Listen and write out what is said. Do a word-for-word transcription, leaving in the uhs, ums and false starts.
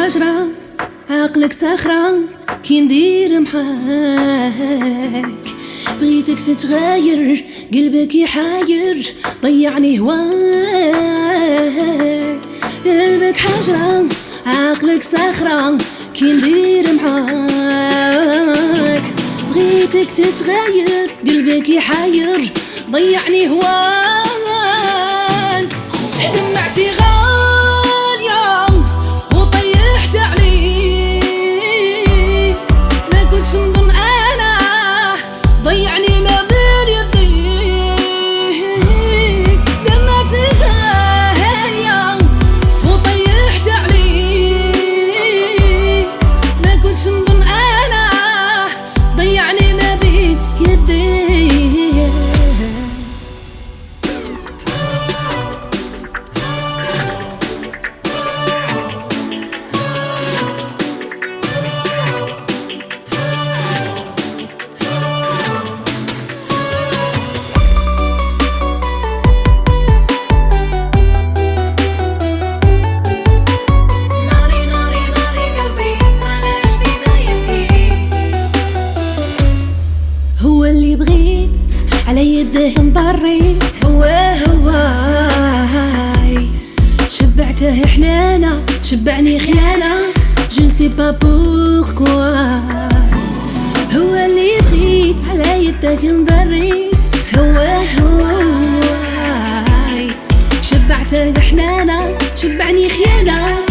حجرة عقلك صخرة كي ندير معاك. بغيتك تتغير قلبك يحاير ضيعني هواك. قلبك حجرة عقلك صخرة كي ندير معاك. بغيتك تتغير قلبك يحاير ضيعني هواك. دمعتي غالية وطيحت عليك، ما كنتش نظن انا ضيعني ما بين يديك. دمعتي غالية وطيحت عليك، ما كنتش نظن انا ضيعني ما بين يديك. هو اللي بغيت على يده انضريت، هو هواي شبعته حنانة شبعني خيانة، je ne sais pas pourquoi. هو اللي بغيت على يدك انضريت، هو هواي شبعته حنانة شبعني خيانة.